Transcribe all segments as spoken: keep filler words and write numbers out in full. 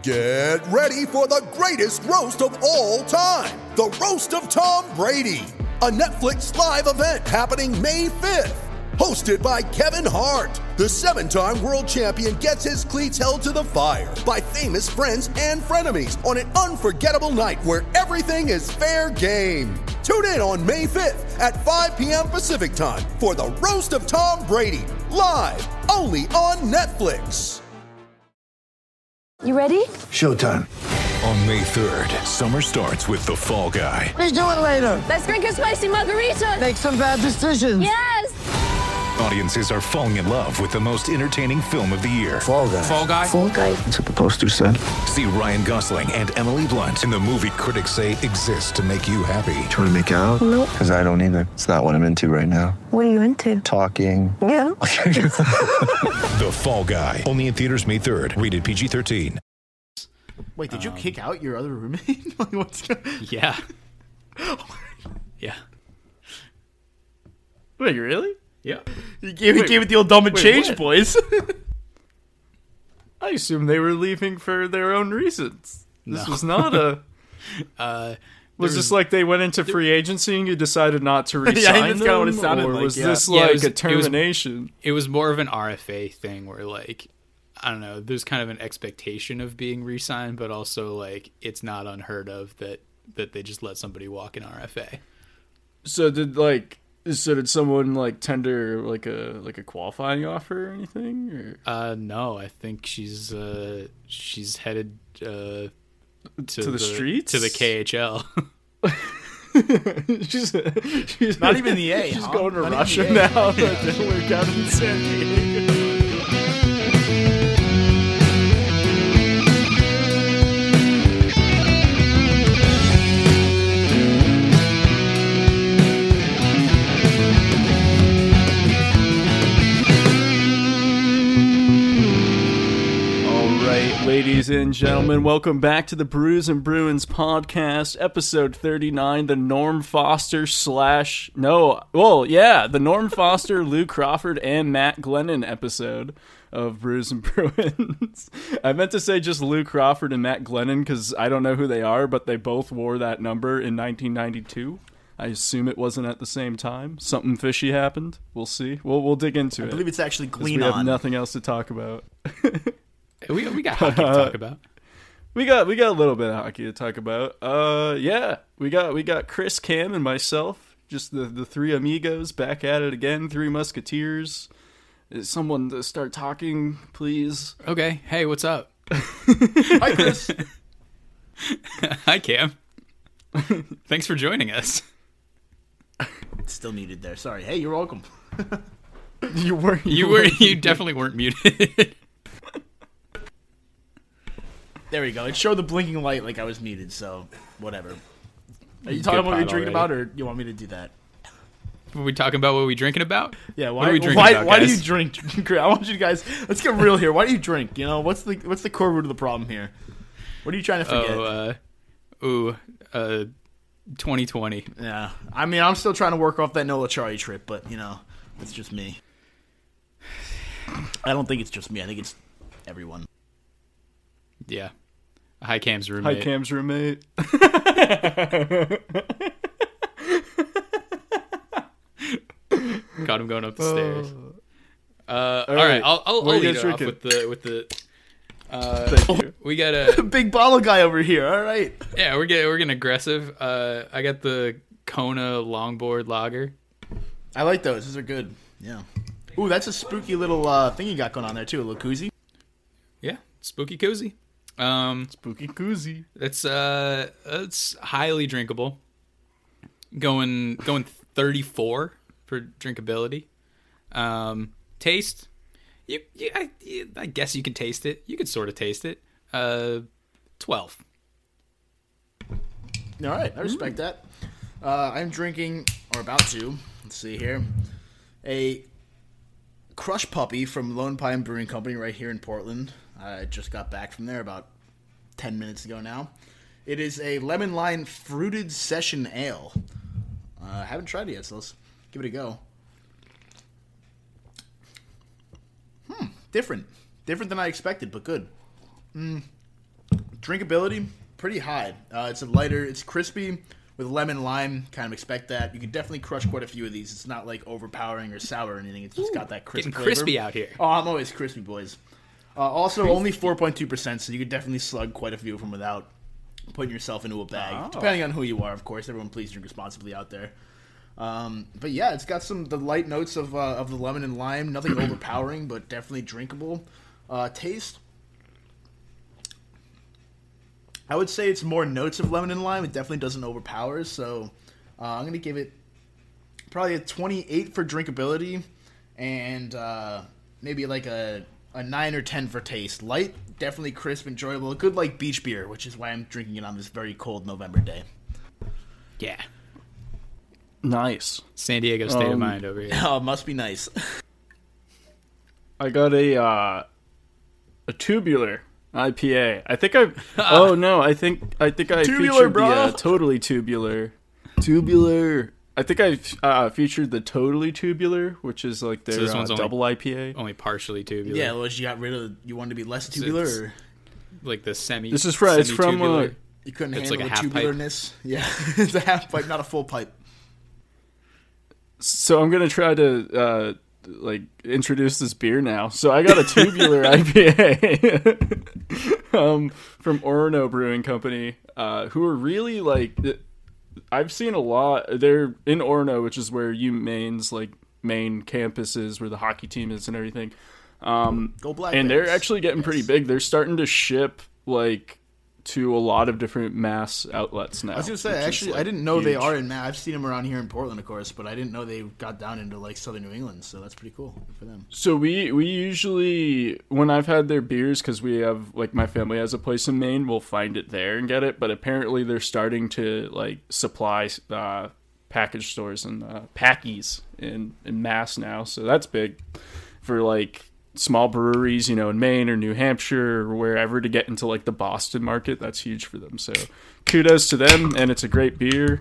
Get ready for the greatest roast of all time, the Roast of Tom Brady, a Netflix live event happening May fifth. Hosted by Kevin Hart, the seven-time world champion gets his cleats held to the fire by famous friends and frenemies on an unforgettable night where everything is fair game. Tune in on May fifth at five p.m. Pacific time for the Roast of Tom Brady, live only on Netflix. You ready? Showtime. On May third, summer starts with The Fall Guy. Let's do it later. Let's drink a spicy margarita. Make some bad decisions. Yes. Audiences are falling in love with the most entertaining film of the year. Fall Guy. Fall Guy? Fall Guy. That's what the poster said. See Ryan Gosling and Emily Blunt in the movie critics say exists to make you happy. Trying to make it out? Nope. Because I don't either. It's not what I'm into right now. What are you into? Talking. Yeah. The Fall Guy. Only in theaters May third. Rated P G thirteen. Wait, did you um, kick out your other roommate? Like, what's going Yeah. Yeah. Wait, really? Yeah. You gave, wait, gave it the old dumb and wait, change, what? boys. I assumed they were leaving for their own reasons. This No. was not a... uh, was was, this like they went into free agency and you decided not to resign Yeah, I think that's them? kinda what it sounded or like, was yeah. this Yeah, it like was- a it was- termination? It was more of an R F A thing where, like, I don't know, there's kind of an expectation of being re-signed, but also, like, it's not unheard of that, that they just let somebody walk in R F A. So did like... So did someone like tender like a like a qualifying offer or anything? Or? Uh, no, I think she's uh she's headed uh to, To the streets? to the K H L. she's, she's Not even the A, She's huh? going to Not even Russia the A. now. That didn't work out in San Diego. Ladies and gentlemen, welcome back to the Brews and Bruins podcast, episode thirty-nine, the Norm Foster slash, no, well, yeah, the Norm Foster, Lou Crawford, and Matt Glennon episode of Brews and Bruins. I meant to say just Lou Crawford and Matt Glennon because I don't know who they are, but they both wore that number in nineteen ninety-two. I assume it wasn't at the same time. Something fishy happened. We'll see. We'll, we'll dig into I it. I believe it's actually 'cause clean we on. have nothing else to talk about. we we got hockey to talk about. We got we got a little bit of hockey to talk about. Uh, yeah, we got we got Chris, Cam, and myself, just the the three amigos back at it again. Three Musketeers. Is someone to start talking, please? Okay. Hey, what's up? Hi, Chris. Hi, Cam. Thanks for joining us. Still muted there. Sorry. Hey, you're welcome. You weren't. You were. You definitely weren't muted. There we go. It showed the blinking light like I was muted, so whatever. Are you Good talking about what pot you're drinking already. about, or you want me to do that? Were we talking about what we drinking about? Yeah. Why? What are we drinking why? about, why do guys? you drink? I want you guys. Let's get real here. Why do you drink? You know, what's the what's the core root of the problem here? What are you trying to forget? Oh, uh, ooh, uh, twenty twenty. Yeah. I mean, I'm still trying to work off that Nola Charlie trip, but you know, it's just me. I don't think it's just me. I think it's everyone. Yeah. Hi, Cam's Hi, roommate. Cam's roommate. Got him going up the stairs. Uh, all all right, right. I'll, I'll, What I'll are you lead guys it off drinking? with the with the. Uh, Thank you. we got a Big bottle guy over here. All right. yeah. We're getting we're getting aggressive. Uh, I got the Kona Longboard Lager. I like those. Those are good. Yeah. Ooh, that's a spooky little uh, thing you got going on there too. A little koozie. Yeah, spooky cozy. Um, Spooky koozie. it's uh, it's highly drinkable. Going going thirty-four for drinkability. Um, taste, you, you, I, you, I guess you can taste it. You could sort of taste it. Uh, twelve. All right, I respect that. Uh, I'm drinking, or about to. Let's see here, a Crush Puppy from Lone Pine Brewing Company right here in Portland. I just got back from there about ten minutes ago now. It is a lemon lime fruited session ale. Uh, I haven't tried it yet, so let's give it a go. Hmm, different. Different than I expected, but good. Mm. drinkability, pretty high. Uh, it's a lighter, it's crispy with lemon and lime. Kind of expect that. You can definitely crush quite a few of these. It's not like overpowering or sour or anything. It's just Ooh, got that crisp getting flavor. Crispy out here. Oh, I'm always crispy, boys. Uh, also, only four point two percent, so you could definitely slug quite a few from without putting yourself into a bag. Oh. Depending on who you are, of course. Everyone, please drink responsibly out there. Um, but yeah, it's got some the light notes of uh, of the lemon and lime. Nothing overpowering, but definitely drinkable. Uh, taste. I would say it's more notes of lemon and lime. It definitely doesn't overpower. So uh, I'm going to give it probably a twenty-eight for drinkability and uh, maybe like a, a nine or ten for taste. Light, definitely crisp, enjoyable. A good like beach beer, which is why I'm drinking it on this very cold November day. Yeah. Nice. San Diego state um, of mind over here. Oh, it must be nice. I got a uh, a tubular I P A. I think I. Oh no, I think I think I Tubular, featured bro. the uh, totally tubular. Tubular. I think I uh, featured the totally tubular, which is like their So this uh, one's only- double I P A. Only partially tubular. Yeah, well, you got rid of. You wanted to be less tubular, it's- or Like the semi. This is from- it's from, semi-tubular. uh, you couldn't It's handle like a the half pipe. tubularness. Yeah, it's a half pipe, not a full pipe. So I'm gonna try to uh, like introduce this beer now. So I got a tubular I P A um, from Orono Brewing Company, uh, who are really like. I've seen a lot. They're in Orono, which is where UMaine's like main campus is, where the hockey team is and everything. Um, Go Black and they're Bears. actually getting Yes. pretty big. They're starting to ship like to a lot of different mass outlets now. I was gonna say, which is, actually, like, I didn't know they huge. are in. Ma- I've seen them around here in Portland, of course, but I didn't know they got down into like southern New England. So that's pretty cool Good for them. So we we usually, when I've had their beers, because we have like my family has a place in Maine, we'll find it there and get it. But apparently they're starting to like supply uh, package stores and uh, packies in in mass now. So that's big for like small breweries, you know, in Maine or New Hampshire or wherever, to get into like the Boston market. That's huge for them. So kudos to them, and it's a great beer.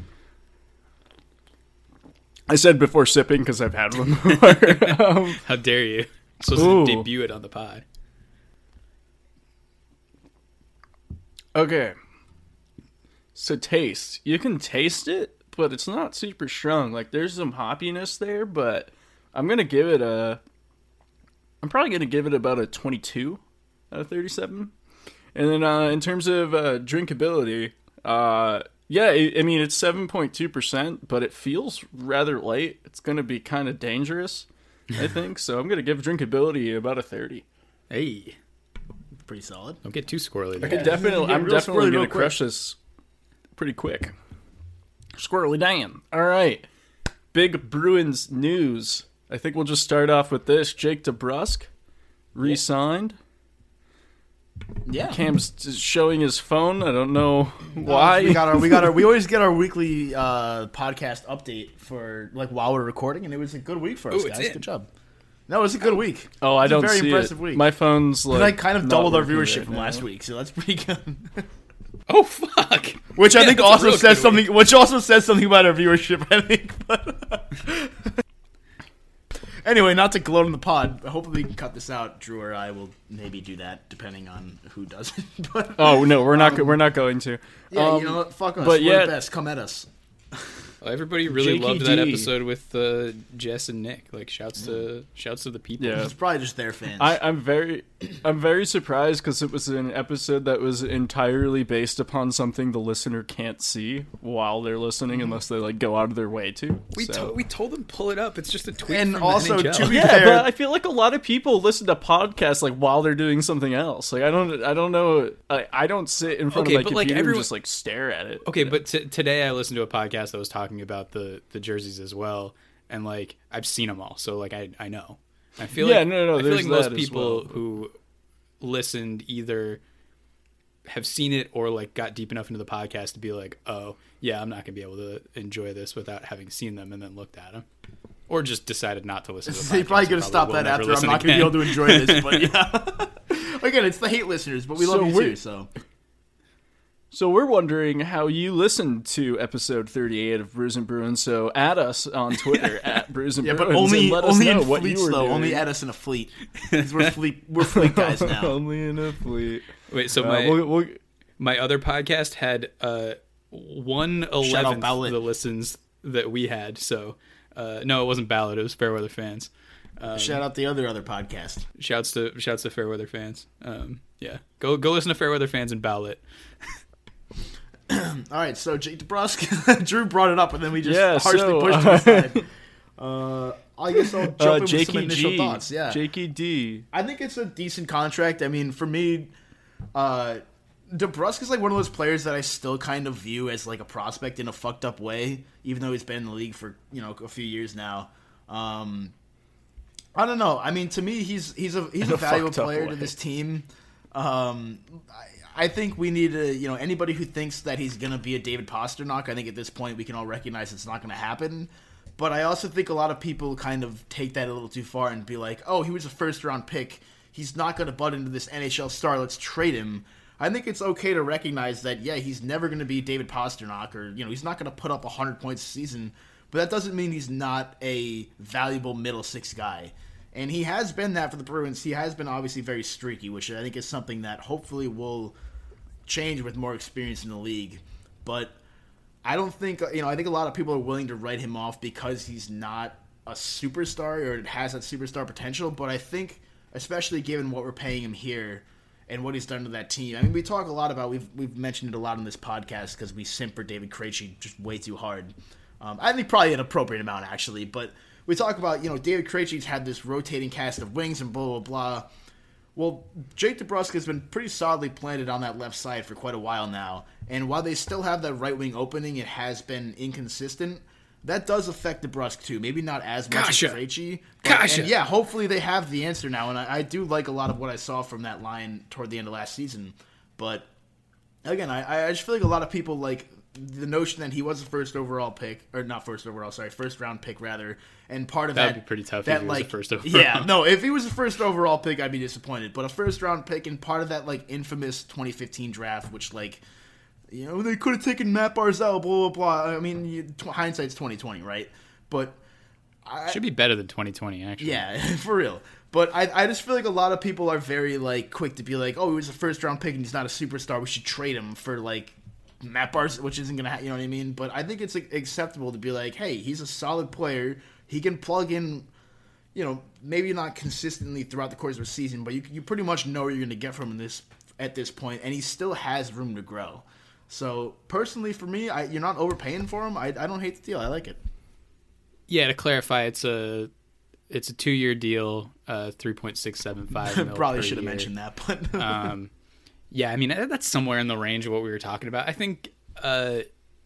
I said before sipping because I've had one before. um, How dare you? Supposed Ooh. to debut it on the pod. Okay. So taste. You can taste it, but it's not super strong. Like there's some hoppiness there, but I'm going to give it a I'm probably going to give it about a twenty-two out of thirty-seven. And then uh, in terms of uh, drinkability, uh, yeah, I I mean, it's seven point two percent, but it feels rather light. It's going to be kind of dangerous, I think. So I'm going to give drinkability about a thirty. Hey, Pretty solid. don't get too squirrely I there. could definitely, Get I'm real definitely squirrely going real to quick. crush this pretty quick. Squirrely Dan. All right. Big Bruins news. I think we'll just start off with this. Jake DeBrusk re-signed. Yeah. Cam's just showing his phone. I don't know why. We got our. We got our. We always get our weekly uh, podcast update for like while we're recording, and it was a good week for us, Ooh, it's guys. in. Good job. No, it was a good week. oh, I It's a don't very see impressive it. week. My phone's like And I kind of not doubled our working viewership right from now. last week, so that's pretty good. Oh fuck! Which I Yeah, think that's a also real says good something. week. Which also says something about our viewership, I think. But anyway, not to gloat on the pod. Hopefully, we can cut this out. Drew or I will maybe do that, depending on who does it. But Oh no, we're not. go- we're not going to. yeah, Um, you know what? Fuck us. but We're yeah- the best. Come at us. Well, everybody really J K loved that D. episode with uh, Jess and Nick. Like shouts to shouts to the people. Yeah. It's probably just their fans. I, I'm very, I'm very surprised because it was an episode that was entirely based upon something the listener can't see while they're listening, unless they like go out of their way to. We So- to- we told them pull it up. It's just a tweet. And from also, the N H L. to be yeah, fair, but I feel like a lot of people listen to podcasts like while they're doing something else. Like I don't, I don't know, I, I don't sit in front Okay, of my but, like, computer everyone- and just like stare at it. Okay, but t- today I listened to a podcast that was talking about the, the jerseys as well, and like I've seen them all, so like I I know. I feel Yeah, like no, no, I feel there's like most that as people well. who listened either have seen it or like got deep enough into the podcast to be like, oh yeah, I'm not gonna be able to enjoy this without having seen them and then looked at them, or just decided not to listen to the podcast. They're probably and going to stop will that never after. I'm listen not going to be able again. to enjoy this, but yeah. Again, it's the hate listeners, but we So love you we're- too. So So we're wondering how you listened to episode thirty-eight of Brews and Bruins. So add us on Twitter at Brews and Yeah, Bruins but only and let us only know in what fleets you were though. doing. Only add us in a fleet. 'Cause we're fleet. We're fleet guys now. Only in a fleet. Wait, so Uh, my we'll- we'll- my other podcast had uh one eleventh Ballot. the listens that we had. So uh, no, it wasn't Ballot. It was Fairweather fans. Um, Shout out the other other podcast. Shouts to shouts to Fairweather fans. Um, yeah, go go listen to Fairweather fans and Ballot. All right, so Jake DeBrusk, Drew brought it up, and then we just Yeah, harshly so, pushed uh, it aside. Uh, I guess I'll jump uh, in with some Jakey initial G. thoughts. Yeah, Jakey D. I think it's a decent contract. I mean, for me, uh, DeBrusk is like one of those players that I still kind of view as like a prospect in a fucked up way, even though he's been in the league for you know a few years now. Um, I don't know. I mean, to me, he's he's a he's In a a valuable fucked up player way. to this team. Um, I, I think we need to, you know, anybody who thinks that he's going to be a David Pasternak, I think at this point we can all recognize it's not going to happen. But I also think a lot of people kind of take that a little too far and be like, oh, he was a first-round pick. He's not going to butt into this N H L star. Let's trade him. I think it's okay to recognize that, yeah, he's never going to be David Pasternak, or, you know, he's not going to put up one hundred points a season. But that doesn't mean he's not a valuable middle six guy. And he has been that for the Bruins. He has been obviously very streaky, which I think is something that hopefully will change with more experience in the league. But I don't think, you know, I think a lot of people are willing to write him off because he's not a superstar or has that superstar potential. But I think, especially given what we're paying him here and what he's done to that team, I mean, we talk a lot about, we've we've mentioned it a lot on this podcast because we simp for David Krejci just way too hard. Um, I think probably an appropriate amount, actually, but we talk about, you know, David Krejci's had this rotating cast of wings and blah, blah, blah. Well, Jake DeBrusk has been pretty solidly planted on that left side for quite a while now. And while they still have that right wing opening, it has been inconsistent. That does affect DeBrusk, too. Maybe not as much Gotcha. as Krejci. But, Gotcha. and yeah, hopefully they have the answer now. And I, I do like a lot of what I saw from that line toward the end of last season. But, again, I, I just feel like a lot of people, like, the notion that he was a first overall pick, or not first overall, sorry, first round pick rather, and part of That that would be pretty tough that, if he was a like, first overall. Yeah, no, if he was a first overall pick, I'd be disappointed. But a first round pick and part of that like infamous twenty fifteen draft, which like, you know, they could have taken Matt Barzal, blah blah blah. I mean, you, t- hindsight's twenty twenty, right? But I, Should be better than twenty twenty, actually. yeah, for real. But I, I just feel like a lot of people are very like quick to be like, oh, he was a first round pick and he's not a superstar. We should trade him for like Matt Barzal, which isn't gonna, ha- you know what I mean? But I think it's like, acceptable to be like, hey, he's a solid player. He can plug in, you know, maybe not consistently throughout the course of a season, but you you pretty much know what you're gonna get from him this at this point, and he still has room to grow. So personally, for me, I, you're not overpaying for him. I, I don't hate the deal. I like it. Yeah, to clarify, it's a it's a two year deal, uh, three point six seven five. Probably should have mentioned that, but um, yeah, I mean that's somewhere in the range of what we were talking about. I think uh,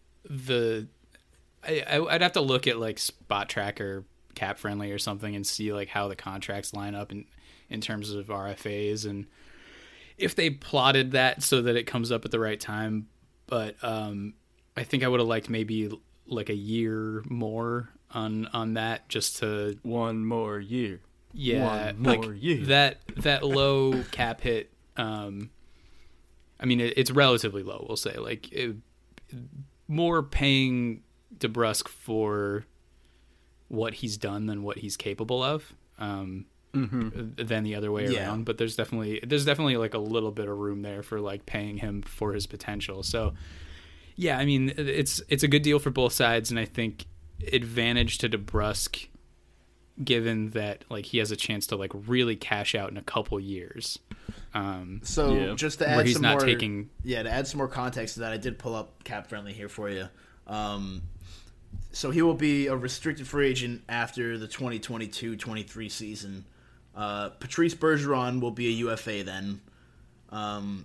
the I, I I'd have to look at like Spot Tracker, Cap Friendly, or something, and see like how the contracts line up in in terms of R F As and if they plotted that so that it comes up at the right time. But um, I think I would have liked maybe like a year more on on that, just to One more year. yeah, One like more year. that that low cap hit. Um, I mean, it, it's relatively low. We'll say like it, more paying DeBrusk for what he's done than what he's capable of. Um, Mm-hmm. than the other way Yeah. around. But there's definitely there's definitely like a little bit of room there for like paying him for his potential. So yeah, I mean it's it's a good deal for both sides, and I think advantage to DeBrusk, given that like he has a chance to like really cash out in a couple years. Um, So Yeah. just to Where add he's some not more, taking- yeah, to add some more context to that, I did pull up Cap Friendly here for you. Um, so he will be a restricted free agent after the twenty twenty-two twenty-three season. Uh, Patrice Bergeron will be a U F A then. Um,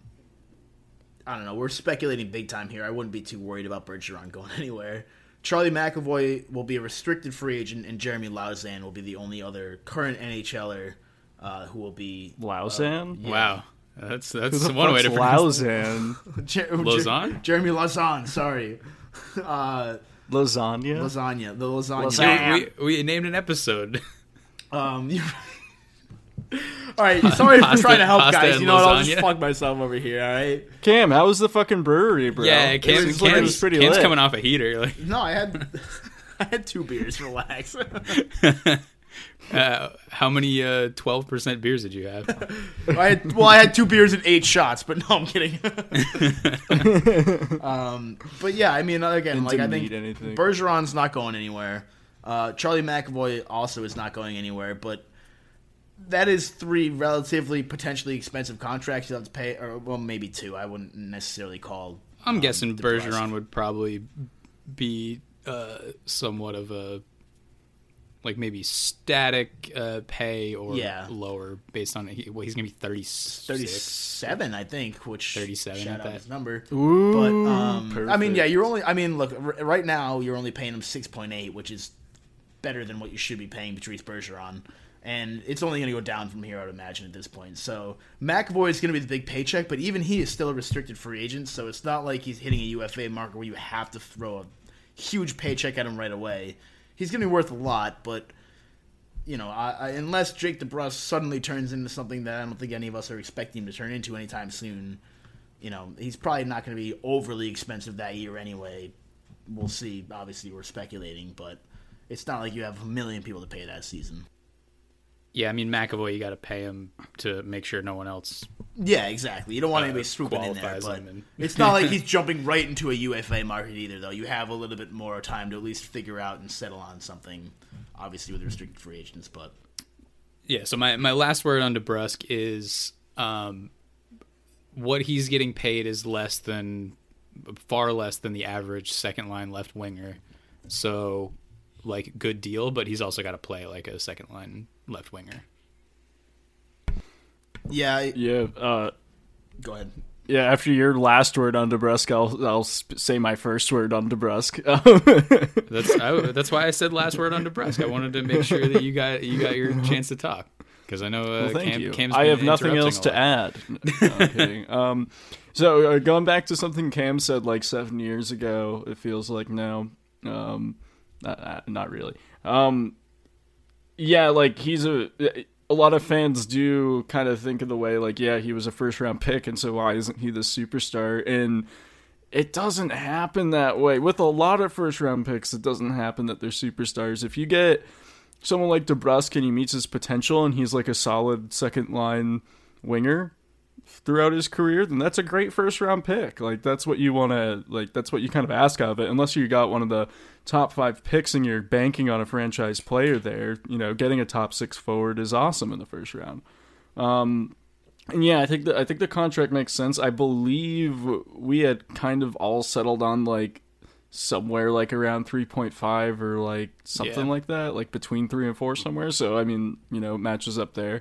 I don't know. We're speculating big time here. I wouldn't be too worried about Bergeron going anywhere. Charlie McAvoy will be a restricted free agent, and Jeremy Lauzon will be the only other current NHLer uh, who will be Lauzon? yeah. Wow, that's Who that's the one way fuck's to pronounce Lauzon? Jer- Lauzon? Jer- Jeremy Lauzon, sorry. Uh, Lasagna? lasagna. The lasagna. Lasagna. we, we we named an episode. Um, you- All right, sorry for Pasta- trying to help, pasta guys. and You know what? I'll just lasagna. fuck myself over here. All right. Cam, how was the fucking brewery, bro? Yeah, It Cam's, was- it was Cam's, pretty Cam's lit. coming off a heater. Like, No, I had I had two beers. Relax. uh, how many uh, twelve percent beers did you have? I had, well, I had two beers and eight shots, but no, I'm kidding. um, but yeah, I mean, again, Didn't like I think need anything. Bergeron's not going anywhere. Uh, Charlie McAvoy also is not going anywhere, but that is three relatively potentially expensive contracts you have to pay, or well, maybe two. I wouldn't necessarily call. I'm um, guessing DeBrusque. Bergeron would probably be uh, somewhat of a like maybe static uh, pay or Yeah. lower based on he, well, he's gonna be thirty-six. thirty-seven, I think. Which thirty-seven, shout ain't out that- his number. Ooh, But um, I mean, perfect. yeah, you're only. I mean, look, r- right now you're only paying him six point eight, which is better than what you should be paying Patrice Bergeron, and it's only going to go down from here, I would imagine, at this point. So McAvoy is going to be the big paycheck, but even he is still a restricted free agent, so it's not like he's hitting a U F A marker where you have to throw a huge paycheck at him right away. He's going to be worth a lot, but you know, I, I, unless Jake DeBrusk suddenly turns into something that I don't think any of us are expecting him to turn into anytime soon, you know, he's probably not going to be overly expensive that year anyway. We'll see. Obviously, we're speculating, but it's not like you have a million people to pay that season. Yeah, I mean McAvoy, you got to pay him to make sure no one else. Yeah, exactly. You don't want Uh, anybody swooping in there, qualifies but him and- it's not like he's jumping right into a U F A market either, though. You have a little bit more time to at least figure out and settle on something, obviously with restricted free agents, but Yeah, so my, my last word on DeBrusk is um, what he's getting paid is less than, far less than the average second line left winger. So, like, good deal, but he's also got to play like a second line left winger. yeah, I- Yeah, uh, go ahead. yeah. After your last word on DeBrusk, I'll I'll sp- say my first word on DeBrusk. That's I, that's why I said last word on DeBrusk. I wanted to make sure that you got you got your chance to talk because I know uh, Well, thank Cam, you. Cam's I been have nothing interrupting else a to lot. add. No, I'm kidding. Um, so uh, going back to something Cam said like seven years ago, it feels like now. Um, not, not- not really. Um, yeah, like he's a. A lot of fans do kind of think of the way like, yeah, he was a first round pick, and so why isn't he the superstar? And it doesn't happen that way. With a lot of first round picks, it doesn't happen that they're superstars. If you get someone like DeBrusk and he meets his potential and he's like a solid second line winger throughout his career, then that's a great first round pick. Like that's what you want to like that's what you kind of ask of it. Unless you got one of the top five picks and you're banking on a franchise player there, you know, getting a top six forward is awesome in the first round. Um and yeah, I think the, I think the contract makes sense. I believe we had kind of all settled on like somewhere like around three point five or like something Yeah. like that, like between three and four somewhere. So I mean, you know, it matches up there.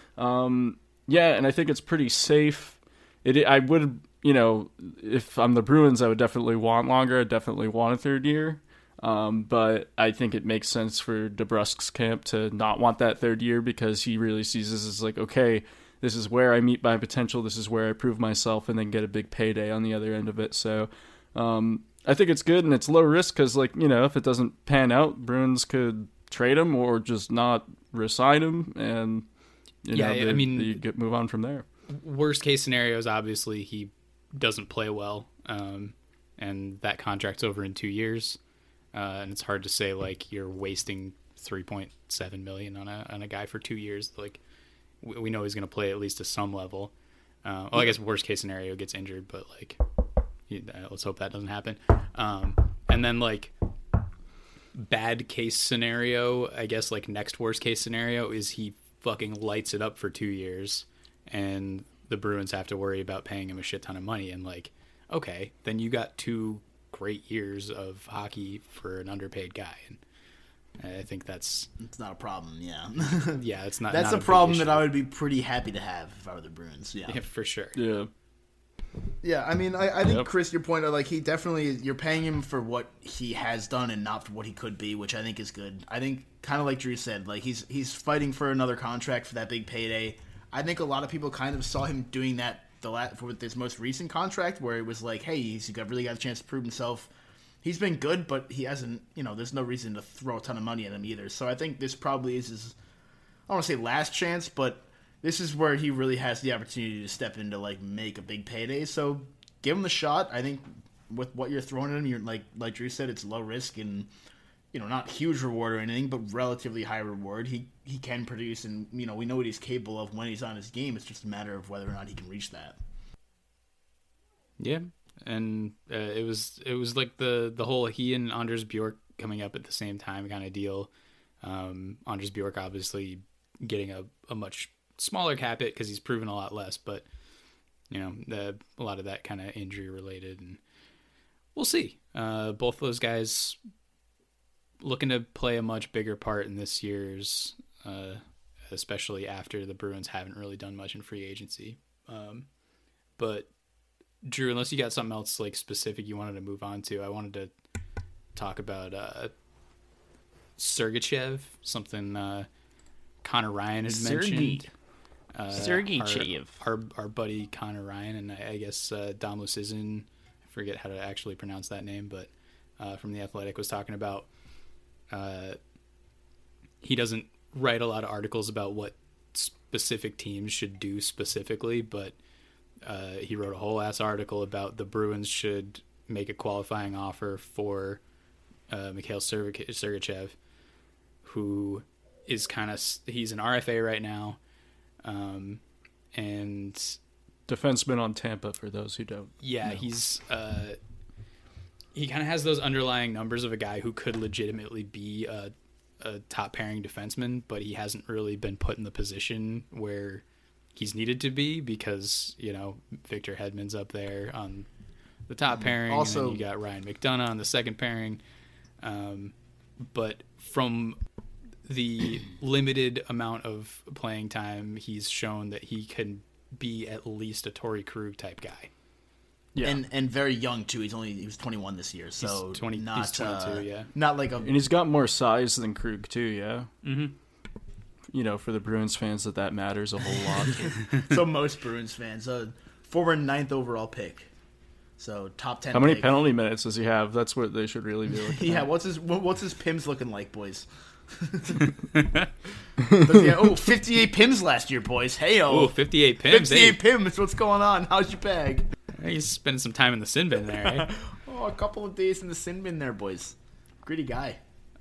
Um Yeah, and I think it's pretty safe. It, I would, you know, if I'm the Bruins, I would definitely want longer. I definitely want a third year. Um, but I think it makes sense for DeBrusk's camp to not want that third year because he really sees this as like, okay, this is where I meet my potential. This is where I prove myself and then get a big payday on the other end of it. So um, I think it's good and it's low risk because, like, you know, if it doesn't pan out, Bruins could trade him or just not re-sign him and... You Yeah, know, I they, mean- you get move on from there. Worst case scenario is obviously he doesn't play well, um, and that contract's over in two years, uh, and it's hard to say like you're wasting three point seven million on a on a guy for two years. Like we, we know he's going to play at least to some level. Uh, well, I guess worst case scenario gets injured, but like you, uh, let's hope that doesn't happen. Um, and then like bad case scenario, I guess like next worst case scenario is he fucking lights it up for two years and the Bruins have to worry about paying him a shit ton of money. And like, okay, then you got two great years of hockey for an underpaid guy. And I think that's, It's not a problem, yeah. yeah, it's not, That's not a big problem issue. that I would be pretty happy to have if I were the Bruins, yeah. Yeah, for sure. Yeah. Yeah, I mean, I, I think, Yep. Chris, your point of, like, he definitely, you're paying him for what he has done and not for what he could be, which I think is good. I think, kind of like Drew said, like, he's he's fighting for another contract for that big payday. I think a lot of people kind of saw him doing that the la- for this most recent contract, where it was like, hey, he's got, really got a chance to prove himself. He's been good, but he hasn't, you know, there's no reason to throw a ton of money at him either. So I think this probably is his, I don't want to say last chance, but this is where he really has the opportunity to step in to like make a big payday. So give him the shot. I think with what you're throwing at him, you're like like Drew said, it's low risk and you know not huge reward or anything, but relatively high reward. He he can produce, and you know we know what he's capable of when he's on his game. It's just a matter of whether or not he can reach that. Yeah, and uh, it was it was like the the whole he and Anders Bjork coming up at the same time kind of deal. Um, Anders Bjork obviously getting a, a much smaller cap hit because he's proven a lot less, but you know the, a lot of that kind of injury related, and we'll see. Uh, both those guys looking to play a much bigger part in this year's, uh, especially after the Bruins haven't really done much in free agency. Um, but Drew, unless you got something else like specific you wanted to move on to, I wanted to talk about uh, Sergachev, something uh, Connor Ryan had mentioned. Uh, Sergachev. Our, our, our buddy Connor Ryan, and I, I guess uh, Dom Luszczyszyn, I forget how to actually pronounce that name, but uh, from The Athletic was talking about uh, he doesn't write a lot of articles about what specific teams should do specifically, but uh, he wrote a whole ass article about the Bruins should make a qualifying offer for uh, Mikhail Serg- Sergachev, who is kind of, he's an R F A right now, um, and defenseman on Tampa for those who don't yeah, know. he's uh, he kind of has those underlying numbers of a guy who could legitimately be a, a top pairing defenseman, but he hasn't really been put in the position where he's needed to be because, you know, Victor Hedman's up there on the top pairing, Also, and then you got Ryan McDonough on the second pairing. Um, but from the limited amount of playing time, he's shown that he can be at least a Torrey Krug type guy. Yeah. And and very young too. He's only he was twenty-one this year, so He's twenty not he's twenty-two, uh, yeah. not like a And he's got more size than Krug too, yeah. Mm-hmm. You know, for the Bruins fans, that that matters a whole lot. so most Bruins fans. A former ninth overall pick, so top ten. How many pick. penalty minutes does he have? That's what they should really be looking Yeah, at. what's his what- what's his P I Ms looking like, boys? yeah, oh, fifty-eight P I Ms last year, boys. Hey, Oh, oh, fifty-eight P I Ms. fifty-eight P I Ms. What's going on? How's your bag? Hey, he's spending some time in the sin bin there, eh? Oh, a couple of days in the sin bin there, boys. Gritty guy.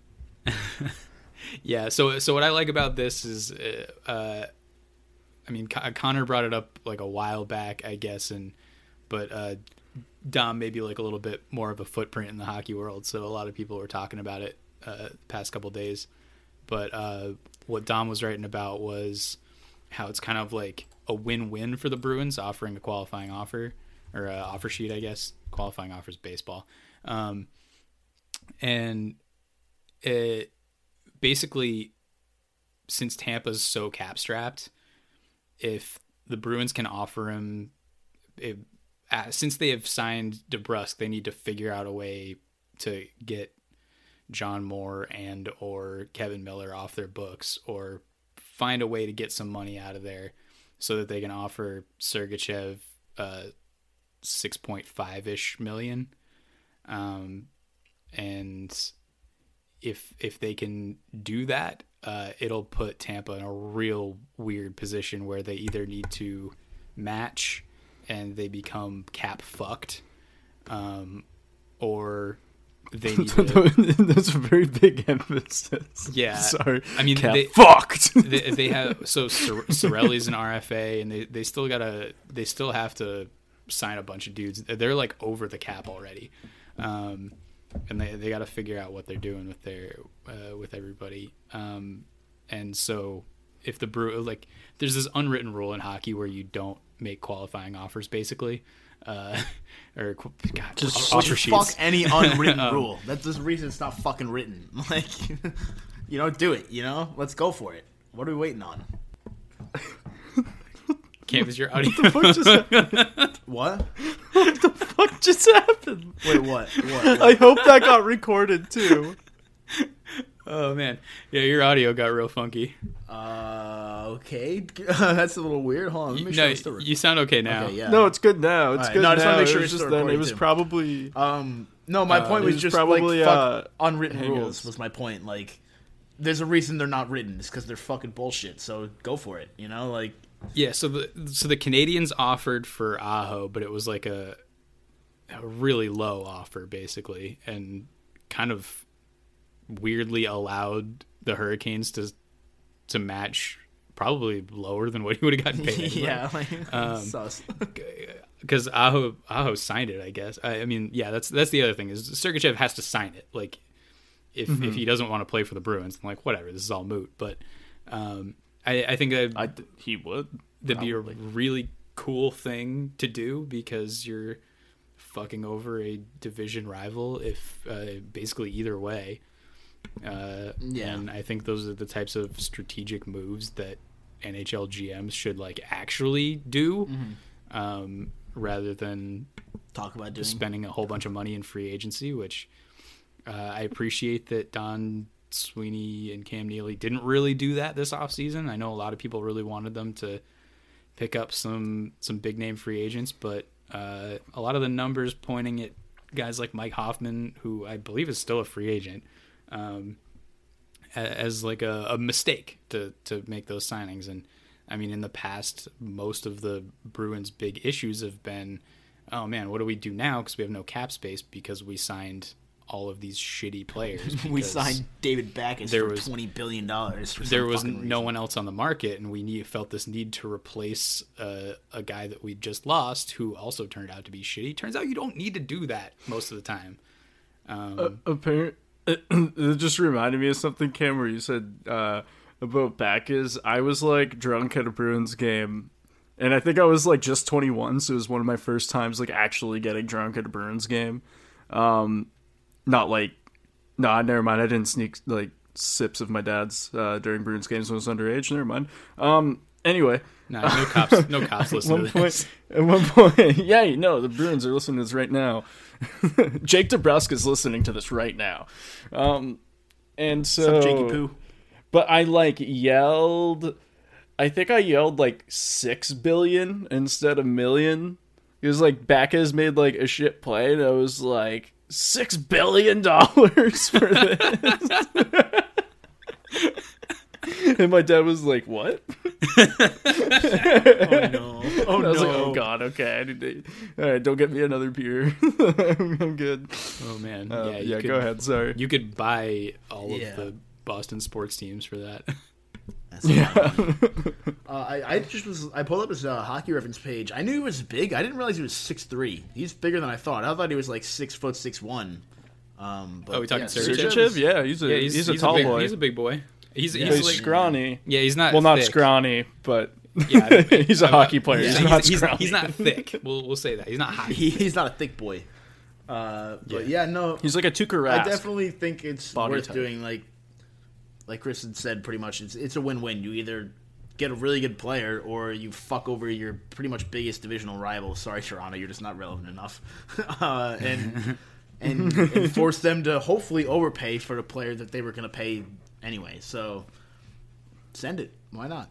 Yeah, so so what I like about this is, uh, uh, I mean, Con- Connor brought it up like a while back, I guess, and but uh, Dom maybe like a little bit more of a footprint in the hockey world, so a lot of people were talking about it uh, the past couple days. But uh, what Dom was writing about was how it's kind of like a win-win for the Bruins offering a qualifying offer, or a offer sheet, I guess. Qualifying offers baseball, um, and it. Basically, since Tampa's so cap strapped, if the Bruins can offer him, if, uh, since they have signed DeBrusk, they need to figure out a way to get John Moore and or Kevin Miller off their books, or find a way to get some money out of there so that they can offer Sergachev uh, six point five ish million. Um, and if if they can do that, uh, it'll put Tampa in a real weird position where they either need to match and they become cap fucked, um, or they need to, That's a very big emphasis. yeah. Sorry. I mean, Cap they, fucked. they, they have so Sor- Sorelli's an R F A, and they, they still gotta they still have to sign a bunch of dudes. They're like over the cap already. Um, and they they got to figure out what they're doing with their uh, with everybody. Um, and so if the Brew like there's this unwritten rule in hockey where you don't make qualifying offers, basically, uh, or God, Just offer Fuck sheets. any unwritten Um, rule. That's the reason it's not fucking written. Like, you know, do it. You know, let's go for it. What are we waiting on? Can't was your audio. What just happened? What? What just happened? Wait, what? What? what? I hope that got recorded too. Oh man, yeah, your audio got real funky. Uh, okay, that's a little weird. Hold on, let me make sure No, it's still you sound okay now. Okay, yeah. No, it's good now. It's All right. good No, I just now. wanna make sure it it's was still just then. It recording, was too. probably. Um, no, my Uh, point it was was just probably, like uh, fuck unwritten hang on. rules was my point. Like, there's a reason they're not written. It's because they're fucking bullshit. So go for it. You know, like Yeah, so the so the Canadians offered for Aho, but it was like a a really low offer, basically, and kind of weirdly allowed the Hurricanes to to match probably lower than what he would have gotten paid. Anyway. Yeah, like, um, sus. Because Aho Aho signed it, I guess. I, I mean, yeah, that's that's the other thing is Sergachev has to sign it. Like, if mm-hmm. if he doesn't want to play for the Bruins, I'm like, whatever, this is all moot. But um, I, I think that I, he would. That'd be a really cool thing to do because you're fucking over a division rival if uh, basically either way. Uh, yeah. And I think those are the types of strategic moves that N H L G Ms should like actually do, mm-hmm. um, rather than talk about doing. spending a whole bunch of money in free agency, which uh, I appreciate that Don Sweeney and Cam Neely didn't really do that this offseason. I know a lot of people really wanted them to pick up some some big name free agents, but uh, a lot of the numbers pointing at guys like Mike Hoffman, who I believe is still a free agent, um, as like a, a mistake to to make those signings. And I mean, in the past, most of the Bruins' big issues have been, oh man, what do we do now? Because we have no cap space because we signed all of these shitty players. We signed David Backes there for was, twenty billion dollars. There was no one else on the market, and we need, felt this need to replace uh, a guy that we just lost, who also turned out to be shitty. Turns out you don't need to do that most of the time. Um, uh, apparently, it, it just reminded me of something, Cam, where you said uh, about Backes. I was like drunk at a Bruins game, and I think I was like just twenty-one, so it was one of my first times like actually getting drunk at a Bruins game. Um, Not like, nah, never mind. I didn't sneak like sips of my dad's uh, during Bruins games when I was underage. Never mind. Um, anyway, nah, no cops, no cops listening to this. At one point, yeah, no, the Bruins are listening to this right now. Jake DeBrusk is listening to this right now. Um, and so, What's up, Jakey Poo? But I like yelled. I think I yelled like six billion instead of million. It was like Backes made like a shit play, and I was like, Six billion dollars for this. And my dad was like, "What?" Oh no! Oh and I was no! like, "Oh god, okay. I need to, all right, don't get me another beer. I'm, I'm good." Oh man, uh, yeah, yeah. could, Go ahead. Sorry. You could buy all yeah. of the Boston sports teams for that. That's yeah. uh, I, I just was. I pulled up his uh, hockey reference page. I knew he was big. I didn't realize he was six three. He's bigger than I thought. I thought he was like six foot six one. Um, but oh, we talking yeah, Sergachev? Sergachev? Yeah, he's a yeah, he's, he's, a he's tall a big, boy. He's a big boy. He's, yeah, he's, he's like, scrawny. Yeah, he's not. Well, not thick. scrawny, but yeah, he's a hockey player. Yeah, he's, he's, not he's, scrawny. he's not thick. We'll we'll say that he's not high. He, he's not a thick boy. Uh, but yeah. yeah, no, he's like a Tuukka Rask. I definitely think it's body worth type. doing. Like, like Chris had said, pretty much, it's it's a win-win. You either get a really good player, or you fuck over your pretty much biggest divisional rival. Sorry, Toronto, you're just not relevant enough, uh, and, and and force them to hopefully overpay for the player that they were going to pay anyway. So send it. Why not?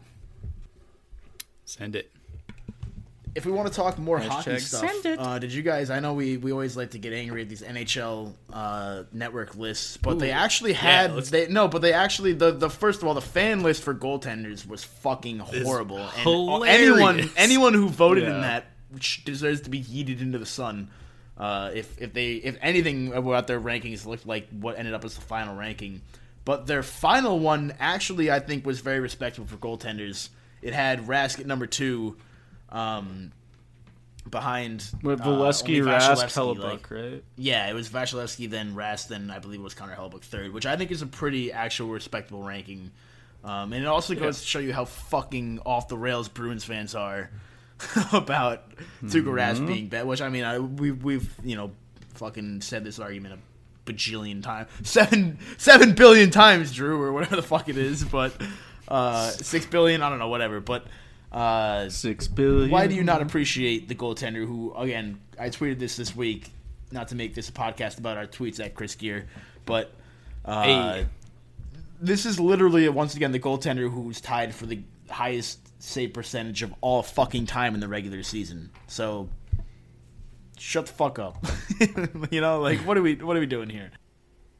Send it. If we want to talk more Hashtag hockey stuff, send it. Uh, did you guys? I know we, we always like to get angry at these N H L uh, network lists, but Ooh, they actually had yeah, they no, but they actually the, the first of all the fan list for goaltenders was fucking horrible, and hilarious. anyone anyone who voted yeah. in that deserves to be yeeted into the sun. Uh, if if they if anything about their rankings looked like what ended up as the final ranking, but their final one actually I think was very respectable for goaltenders. It had Rask at number two. Um, behind with uh, Valesky, Rask, Hellebuyck, like, right? Yeah, it was Vasilevsky, then Rask, then I believe it was Connor Hellebuyck third, which I think is a pretty actual respectable ranking. Um, and it also goes yeah. to show you how fucking off the rails Bruins fans are about mm-hmm. Tuukka Rask being bad. Which I mean, I, we we've you know fucking said this argument a bajillion times, seven seven billion times, Drew, or whatever the fuck it is, but uh, six billion, I don't know, whatever, but. Uh, Six billion. Why do you not appreciate the goaltender who, again, I tweeted this this week, not to make this a podcast about our tweets at Chris Gear, but uh, hey. this is literally, once again, the goaltender who's tied for the highest save percentage of all fucking time in the regular season. So, shut the fuck up. You know, like, what are we, what are we doing here?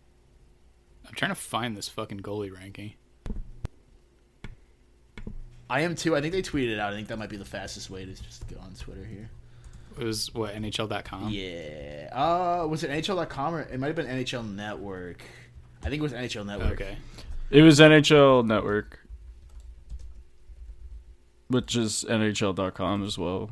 I'm trying to find this fucking goalie ranking. I am too. I think they tweeted it out. I think that might be the fastest way to just go on Twitter here. It was, what, N H L dot com? Yeah. Uh, was it N H L dot com or it might have been N H L Network? I think it was N H L Network. Okay. It was N H L Network, which is N H L dot com as well.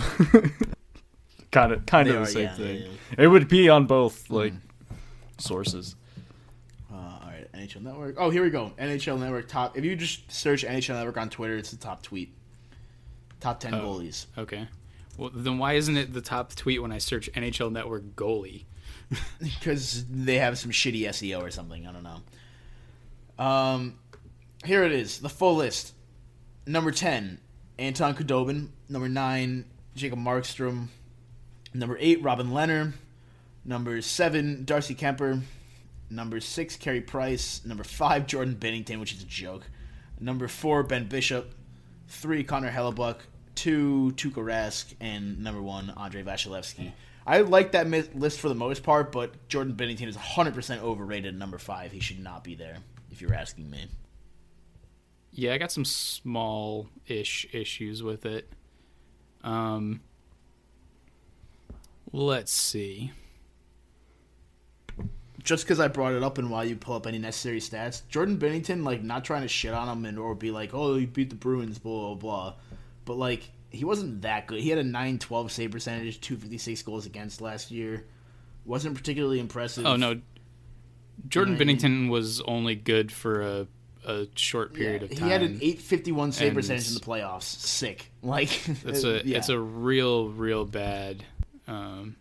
kind of, kind They of are, the same yeah, thing. yeah, yeah. It would be on both like sources. Uh, all right, N H L Network. Oh, here we go. N H L Network top. If you just search N H L Network on Twitter, it's the top tweet. Top ten Oh. goalies. Okay. Well, then why isn't it the top tweet when I search N H L Network goalie? Because they have some shitty S E O or something. I don't know. Um, here it is. The full list. Number ten, Anton Khudobin. Number nine, Jacob Markstrom. Number eight, Robin Leonard. Number seven, Darcy Kemper. Number six, Carey Price. Number five, Jordan Binnington, which is a joke. Number four, Ben Bishop. Three, Connor Hellebuck. Two, Tuukka Rask. And number one, Andrei Vasilevsky. I like that mi- list for the most part, but Jordan Binnington is one hundred percent overrated at number five. He should not be there, if you're asking me. Yeah, I got some small-ish issues with it. Um, let's see. Just because I brought it up and while you pull up any necessary stats, Jordan Binnington, like, not trying to shit on him and or be like, oh, you beat the Bruins, blah, blah, blah. But, like, he wasn't that good. He had a nine twelve save percentage, two fifty-six goals against last year. Wasn't particularly impressive. Oh, no. Jordan You know what I Binnington was only good for a, a short period Yeah, of time. he had an eight fifty-one save And percentage in the playoffs. Sick. Like, It's a yeah. it's a real real bad. Um,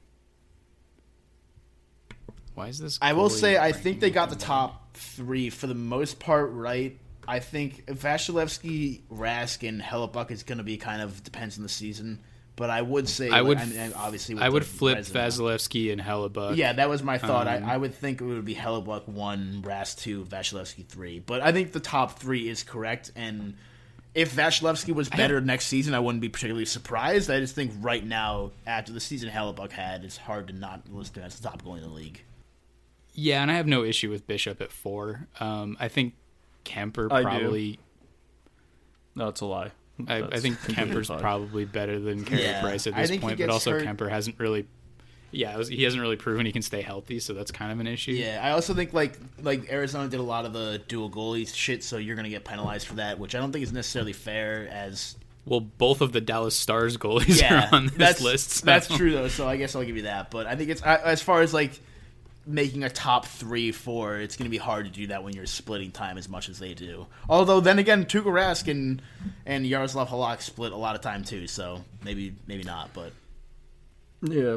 why is this? I will goalie say, I ranking think they got the looking top three for the most part right. I think Vasilevsky, Rask, and Hellebuck is going to be kind of depends on the season. But I would say, I like, would I mean, obviously, with I would the flip resume. Vasilevsky and Hellebuck. Yeah, that was my thought. Um, I, I would think it would be Hellebuck one, Rask two, Vasilevsky three. But I think the top three is correct. And if Vasilevsky was better next season, I wouldn't be particularly surprised. I just think right now, after the season Hellebuck had, it's hard to not list him as the top goalie in the league. Yeah, and I have no issue with Bishop at four. Um, I think Kemper I do. probably. No, it's a lie. I, I That's think completely Kemper's fine. probably better than Carey Yeah, Price at I this think he point, but gets also hurt- Kemper hasn't really. Yeah, it was- he hasn't really proven he can stay healthy, so that's kind of an issue. Yeah, I also think like like Arizona did a lot of the dual goalies shit, so you're gonna get penalized for that, which I don't think is necessarily fair. As Well, both of the Dallas Stars goalies yeah, are on this that's list. so- that's true though. So I guess I'll give you that. But I think it's I- as far as like making a top three, four, it's gonna be hard to do that when you're splitting time as much as they do. Although then again, Tuukka Rask and and Yaroslav Halak split a lot of time too, so maybe maybe not. But Yeah,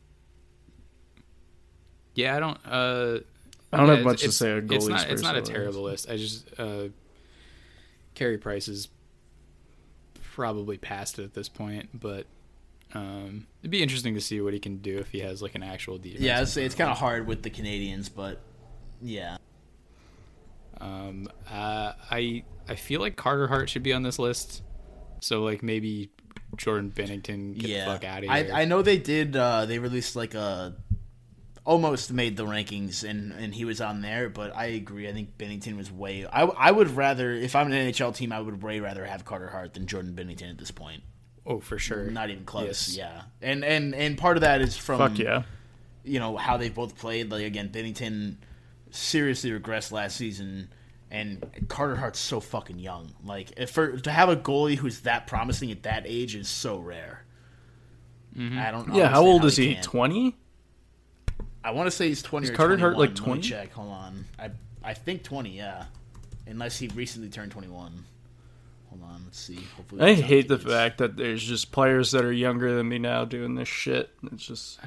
Yeah, I don't. Uh, I don't yeah, have much to it's- say on goalies. It's not. It's not a personally. terrible list. I just uh, Carey Price is probably past it at this point, but um, it'd be interesting to see what he can do if he has like an actual defense. yeah, I'd say it's kind of hard with the Canadians, but yeah. Um, uh, I I feel like Carter Hart should be on this list. So like maybe Jordan Binnington get yeah, the fuck out of I, here. I know they did. Uh, they released like a almost made the rankings, and, and he was on there. But I agree. I think Binnington was way. I, I would rather, if I'm an N H L team, I would way rather have Carter Hart than Jordan Binnington at this point. oh, for sure. Not even close. Yes. Yeah, and and and part of that is from Fuck yeah. you know how they both played. Like again, Binnington seriously regressed last season. And Carter Hart's so fucking young. Like, if for to have a goalie who's that promising at that age is so rare. Mm-hmm. I don't. Yeah, how understand old is they he? can't. Twenty? I want to say he's twenty. Is or Carter Hart, like, twenty-one. Let me twenty? check. Hold on. I I think twenty. Yeah, unless he recently turned twenty-one. Hold on. Let's see. Hopefully, I that's hate the updated. fact that there's just players that are younger than me now doing this shit. It's just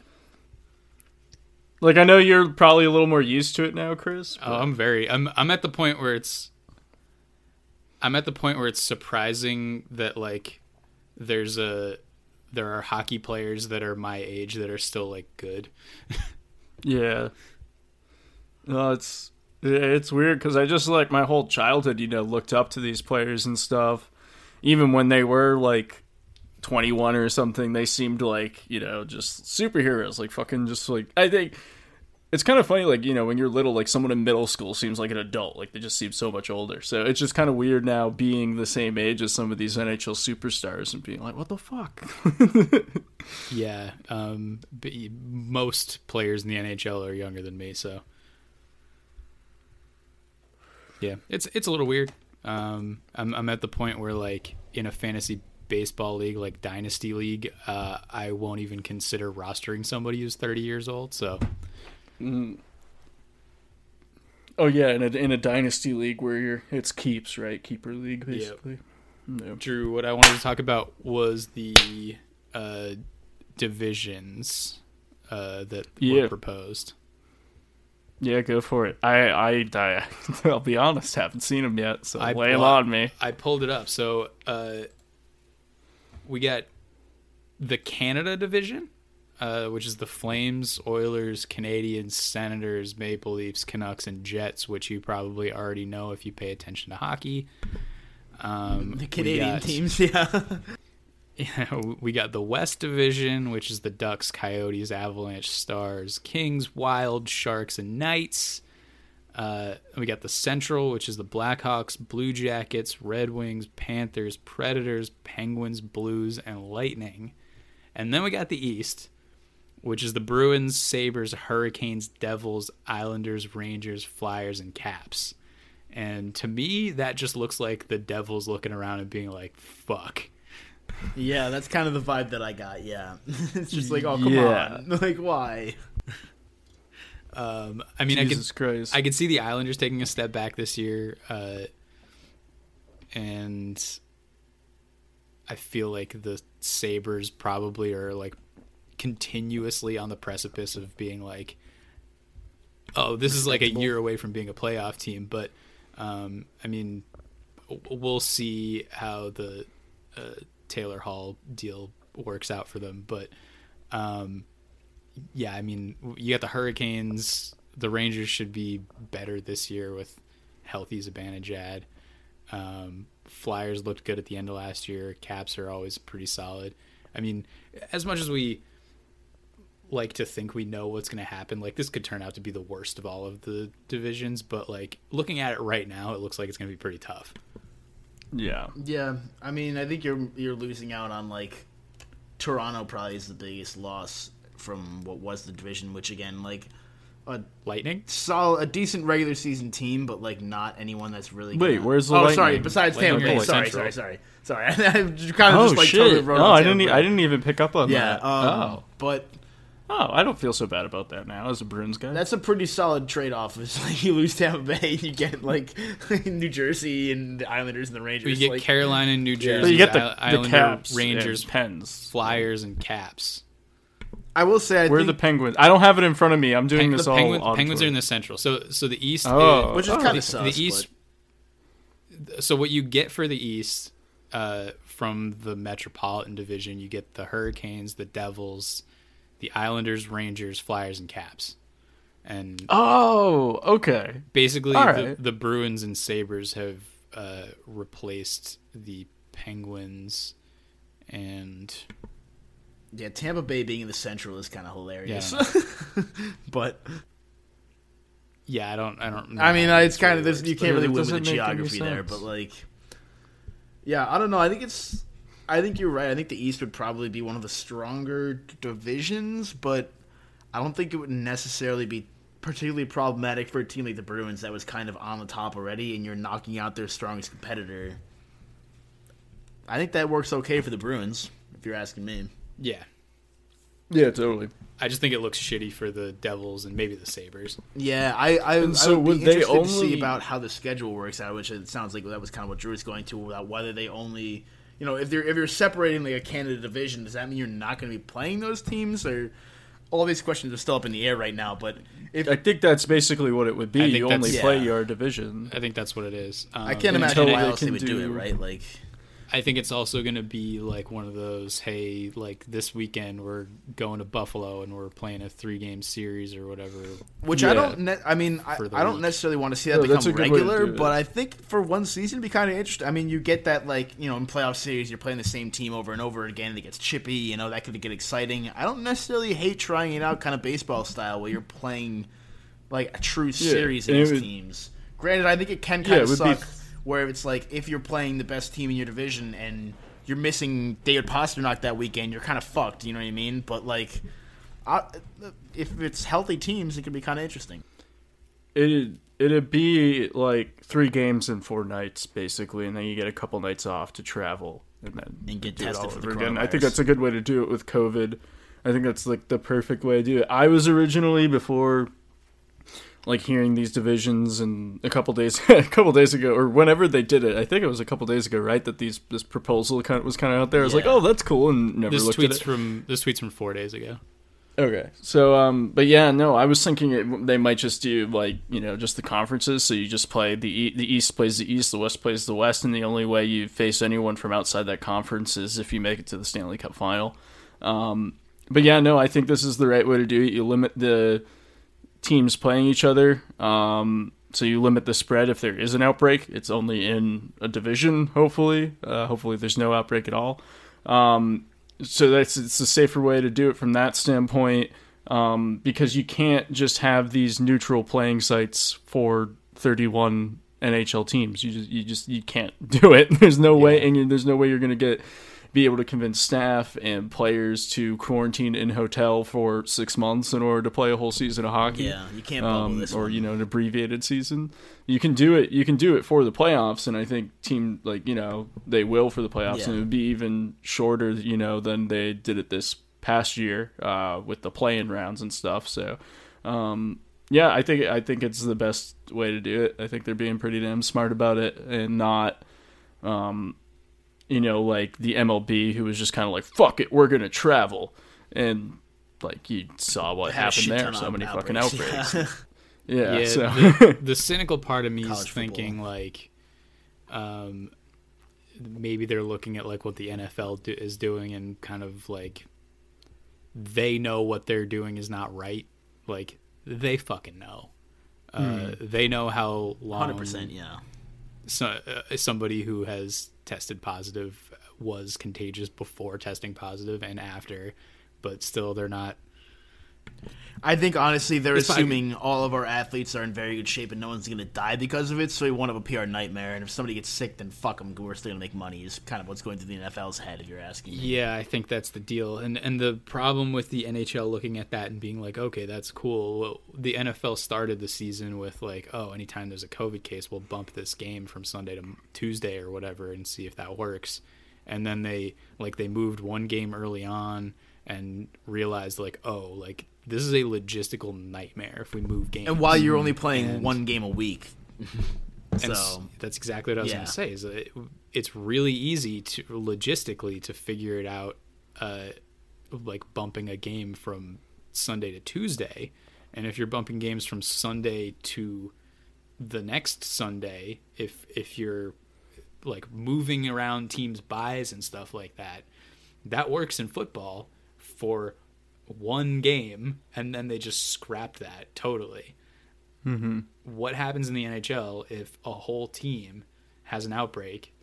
like I know you're probably a little more used to it now, Chris. Oh, I'm very. I'm. I'm at the point where it's. I'm at the point where it's surprising that like, there's a, there are hockey players that are my age that are still like good. Yeah. No, it's it's weird because I just like my whole childhood, you know, looked up to these players and stuff. Even when they were like twenty-one or something, they seemed like, you know, just superheroes. Like fucking just like I think it's kind of funny, like, you know, when you're little, like, someone in middle school seems like an adult. Like, they just seem so much older. So it's just kind of weird now being the same age as some of these N H L superstars and being like, what the fuck? Yeah. Um, b- most players in the N H L are younger than me, so. Yeah, it's it's a little weird. Um, I'm, I'm at the point where, like, in a fantasy baseball league, like Dynasty League, uh, I won't even consider rostering somebody who's thirty years old, so. Mm. Oh yeah, in a in a dynasty league where you're it's keeps, right? Keeper league, basically. Yep. No. Drew, what I wanted to talk about was the uh, divisions uh, that yeah. were proposed. Yeah, go for it. I I, I I'll be honest, haven't seen them yet, so I, lay them well, on me. I pulled it up. So uh, we got the Canada division. Uh, which is the Flames, Oilers, Canadiens, Senators, Maple Leafs, Canucks, and Jets, which you probably already know if you pay attention to hockey. Um, the Canadian got, teams, yeah. yeah. We got the West Division, which is the Ducks, Coyotes, Avalanche, Stars, Kings, Wild, Sharks, and Knights. Uh, we got the Central, which is the Blackhawks, Blue Jackets, Red Wings, Panthers, Predators, Penguins, Blues, and Lightning. And then we got the East, which is the Bruins, Sabres, Hurricanes, Devils, Islanders, Rangers, Flyers, and Caps. And to me, that just looks like the Devils looking around and being like, fuck. Yeah, that's kind of the vibe that I got, yeah. It's just like, oh, come yeah. on. Like, why? Um, I mean, Jesus I could, Christ. I could see the Islanders taking a step back this year. Uh, and I feel like the Sabres probably are, like, continuously on the precipice of being like, oh, this is like a year away from being a playoff team. But um, I mean, we'll see how the uh, Taylor Hall deal works out for them. But um, yeah, I mean, you got the Hurricanes. The Rangers should be better this year with healthy Zibanejad. Um, Flyers looked good at the end of last year. Caps are always pretty solid. I mean, as much as we like to think we know what's going to happen, like, this could turn out to be the worst of all of the divisions, but, like, looking at it right now, it looks like it's going to be pretty tough. Yeah. Yeah, I mean, I think you're you're losing out on, like, Toronto probably is the biggest loss from what was the division, which, again, like, a Lightning? solid, a decent regular season team, but, like, not anyone that's really Wait, gonna... where's the Oh, Lightning? sorry, besides Tampa Lightning Bay. are Sorry, Central. sorry, sorry, sorry. I kind of Oh just, like, shit! totally wrote No, on I Tampa didn't. E- Bay. I didn't even pick up on Yeah, that. um, oh, but... oh, I don't feel so bad about that now as a Bruins guy. That's a pretty solid trade-off. It's like you lose Tampa Bay, you get like New Jersey and the Islanders and the Rangers. You get like, Carolina and New Jersey, But you get the, I- the Islander, Caps, Rangers, and Pens. Flyers, and Caps. I will say, I Where are think, the Penguins? I don't have it in front of me. I'm doing Peng- this the all. Penguins, auditory. Penguins are in the Central. So, so the East, Oh. is, which is Oh. kind the, of sus. the East. So what you get for the East uh, from the Metropolitan Division, you get the Hurricanes, the Devils, the Islanders, Rangers, Flyers, and Caps. And Oh, okay. basically, All the, right. the Bruins and Sabres have uh, replaced the Penguins and... Yeah, Tampa Bay being in the Central is kind of hilarious. Yeah. But Yeah, I don't. I don't. know I mean, how it's it kind of works, this. You but- can't really it win with doesn't the make any geography there, sense. but like, yeah, I don't know. I think it's. I think you're right. I think the East would probably be one of the stronger divisions, but I don't think it would necessarily be particularly problematic for a team like the Bruins that was kind of on the top already, and you're knocking out their strongest competitor. I think that works okay for the Bruins, if you're asking me. Yeah, Yeah, totally. I just think it looks shitty for the Devils and maybe the Sabres. Yeah, I I, And I so would be would they interested to see only- about how the schedule works out, which it sounds like that was kind of what Drew was going to, about whether they only, you know, if they're if you're separating like a Canada division, does that mean you're not going to be playing those teams, or all these questions are still up in the air right now? But if I think that's basically what it would I be. think You only that's- play yeah. your division. I think that's what it is. Um, I can't until imagine why they else they can would do, do- it, right? Like, I think it's also going to be like one of those, hey, like this weekend we're going to Buffalo and we're playing a three-game series or whatever. which Yeah. I don't. Ne- I mean, I, For the I don't week. necessarily want to see that No, that's become a good way to regular, do it. but I think for one season it'd be kind of interesting. I mean, you get that, like, you know, in playoff series you're playing the same team over and over again, and it gets chippy. You know, that could get exciting. I don't necessarily hate trying it out, kind of baseball style, where you're playing like a true series and it against would- teams. Granted, I think it can Yeah, kind it of would be- suck where it's like if you're playing the best team in your division and you're missing David Pasternak that weekend, you're kind of fucked. You know what I mean? But like, I, if it's healthy teams, it can be kind of interesting. It'd, it'd be like three games in four nights, basically, and then you get a couple nights off to travel. And then And get do it tested all for the over again. I think coronavirus. that's a good way to do it with COVID. I think that's like the perfect way to do it. I was originally before like hearing these divisions and a couple days a couple days ago or whenever they did it. I think it was a couple days ago, right? That these this proposal kind of was kind of out there. I was like, Yeah. "Oh, that's cool," and never This looked tweet's at it. from this tweet's from four days ago. Okay. So, um, but yeah, no, I was thinking it, they might just do like, you know, just the conferences. So you just play the e- the East plays the East, the West plays the West, and the only way you face anyone from outside that conference is if you make it to the Stanley Cup final. Um, but yeah, no, I think this is the right way to do it. You limit the teams playing each other. Um, so you limit the spread if there is an outbreak. It's only in a division, hopefully. Uh, hopefully there's no outbreak at all. Um, So that's it's a safer way to do it from that standpoint, um, because you can't just have these neutral playing sites for thirty-one N H L teams. You just you just you can't do it. There's no way, and you, there's no way you're going to get be able to convince staff and players to quarantine in hotel for six months in order to play a whole season of hockey. Yeah, you can't bubble Um, this or one. you know, an abbreviated season. You can do it. You can do it for the playoffs, and I think team like you know they will for the playoffs, Yeah. and it would be even shorter, you know, than they did it this past year uh, with the play-in rounds and stuff. So, um, yeah, I think I think it's the best way to do it. I think they're being pretty damn smart about it, and not, um, you know, like the M L B who was just kind of like, "Fuck it, we're gonna travel," and like you saw what Had a shit happened there. ton So of many fucking outbreaks. outbreaks. Yeah, Yeah, so the, the cynical part of me is College football. thinking like, um, maybe they're looking at like what the N F L do, is doing and kind of like they know what they're doing is not right. Like they fucking know. Uh, they know how long one hundred percent, yeah. so, uh, somebody who has tested positive was contagious before testing positive and after, but still they're not. I think honestly they're It's fine. assuming all of our athletes are in very good shape and no one's going to die because of it, so we want to be a P R nightmare, and if somebody gets sick, then fuck them, we're still going to make money, is kind of what's going through the N F L's head, if you're asking me. Yeah, I think that's the deal. And and the problem with the N H L looking at that and being like, okay, that's cool. Well, the N F L started the season with like, oh, anytime there's a COVID case, we'll bump this game from Sunday to Tuesday or whatever and see if that works. And then they like they moved one game early on and realized like, oh, like this is a logistical nightmare if we move games. And while you're only playing And- one game a week. And so, s- that's exactly what I was yeah. going to say. Is that it, it's really easy to logistically to figure it out, uh, like bumping a game from Sunday to Tuesday, and if you're bumping games from Sunday to the next Sunday, if if you're like moving around teams' buys and stuff like that, that works in football for one game, and then they just scrap that totally. mm-hmm. What happens in the N H L if a whole team has an outbreak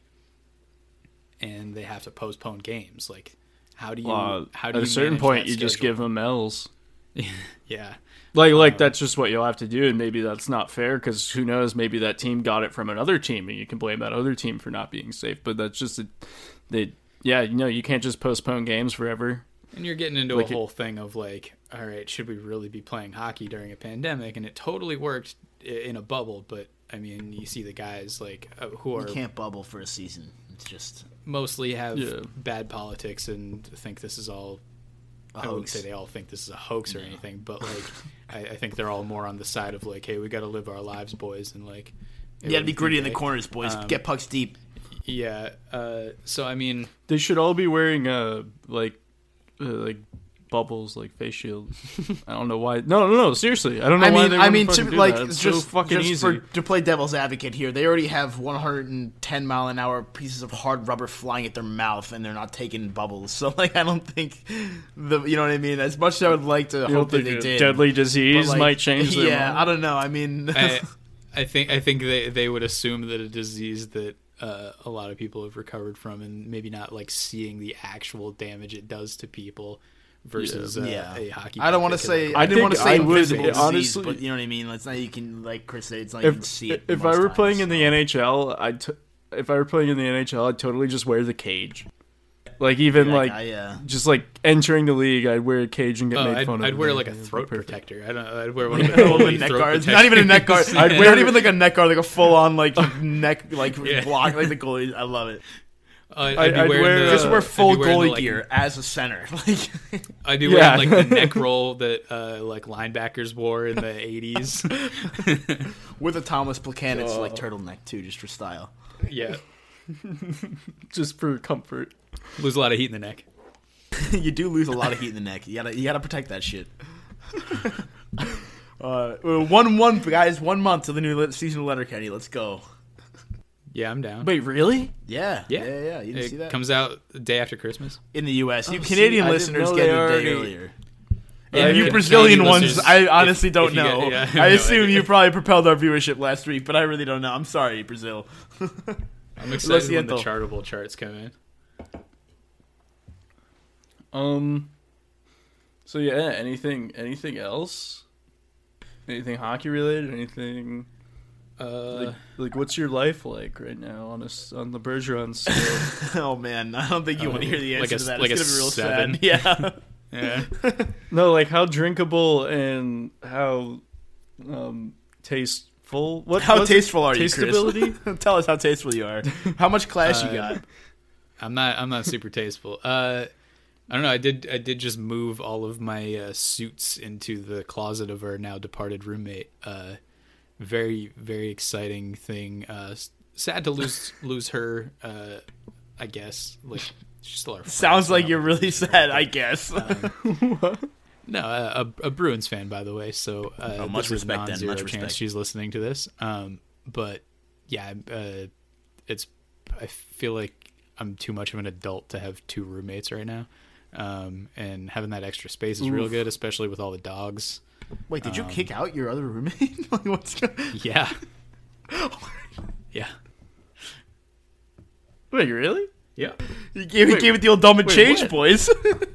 and they have to postpone games? Like, how do you? uh, how do at you a certain manage point that you just schedule? give them L's. Yeah, Like, like Um, that's just what you'll have to do, and maybe that's not fair because who knows? Maybe that team got it from another team, and you can blame that other team for not being safe. But that's just a, they, yeah, you know, you can't just postpone games forever. and you're getting into Like a it- whole thing of like, all right, should we really be playing hockey during a pandemic? And it totally worked i- in a bubble, but I mean, you see the guys like uh, who you are can't bubble for a season. It's just mostly have Yeah. bad politics and think this is all. a I wouldn't hoax. say they all think this is a hoax or anything, but like I, I think they're all more on the side of like, hey, we got to live our lives, boys, and like, hey, You got to what be do you gritty in think, the eh? corners, boys. Um, Get pucks deep. Yeah. Uh, so I mean, They should all be wearing uh like uh, like bubbles, like face shields. I don't know why. No, no, no. Seriously, I don't know I why mean, they I wouldn't mean, fucking to, do like that. It's just, so fucking just easy. for to play devil's advocate here, they already have one hundred ten mile an hour pieces of hard rubber flying at their mouth, and they're not taking bubbles. So, like, I don't think the, you know what I mean. As much as I would like to You hope don't that think they a did, deadly but, disease like, might change their Yeah, mind? I don't know. I mean, I, I think I think they they would assume that a disease that uh, a lot of people have recovered from, and maybe not like seeing the actual damage it does to people, versus uh, Yeah. a hockey. I don't want to puck, say. because I, I didn't want to think say I would, invisible disease, honestly- but you know what I mean. It's not you can like Chris said. It's not you can If see it. if most I were times, playing in the so. N H L, I'd t- if I were playing in the N H L, I'd totally just wear the cage. Like even That like guy, yeah. just like entering the league, I'd wear a cage and get Oh, made I'd, fun of. I'd wear and like a it'd be throat perfect. protector. I don't. I'd wear one of the One of the goalie neck throat guards. protectors. Not even a neck guard. I'd Not wear- even like a neck guard, like a full on like neck like Yeah. block like the goalie. I love it. Uh, I'd, I'd- be I'd wearing wear- the, Just wear I'd full be wearing the, goalie like, gear as a center. Like I'd be Yeah. wearing like the neck roll that uh, like linebackers wore in the eighties. with a Thomas Plekanec Oh. like turtleneck too, just for style. Yeah, just for comfort. lose a lot of heat in the neck. You do lose a lot of heat in the neck. You gotta you gotta protect that shit. uh, one one guys, one month to the new lit- season of Letterkenny. Let's go. Yeah, I'm down. Wait, really? Yeah, yeah, yeah, yeah. You didn't it see that comes out the day after Christmas. in the U S. You Oh, Canadian see, I didn't listeners know get they it a day already- earlier. Yeah, And you Canadian Brazilian ones, listeners, I if- honestly don't if you get- know. yeah, I have I no assume idea. you probably propelled our viewership last week, but I really don't know. I'm sorry, Brazil. I'm excited when the siento. chartable charts come in. Um. So yeah, anything anything else? Anything hockey related? Anything Uh, like, like what's your life like right now on a s on the Bergeron scale? Oh man, I don't think you Oh, want to hear the answer like a- to that. like It's a gonna be real seven? sad. Yeah. yeah. No, like how drinkable and how um tasteful. What How was it? tasteful are you, Chris? Tasteability? Tell us how tasteful you are. How much class you Uh, got? I'm not. I'm not super tasteful. Uh, I don't know. I did. I did just move all of my uh, suits into the closet of our now departed roommate. Uh, very, very exciting thing. Uh, s- sad to lose lose her. Uh, I guess like she's still our friend, Sounds so like not you're really super- sad. I guess. No, uh, a, a Bruins fan, by the way. So uh, Oh, much there's a respect then, non-zero much chance respect. she's listening to this. Um, but yeah, uh, it's. I feel like I'm too much of an adult to have two roommates right now, um, and having that extra space is real Oof. good, especially with all the dogs. Wait, did you Um, kick out your other roommate? Like, what's going? Yeah, yeah, Wait, really? yeah. You gave, you Wait, gave it the old dumb and wait, change, what? boys.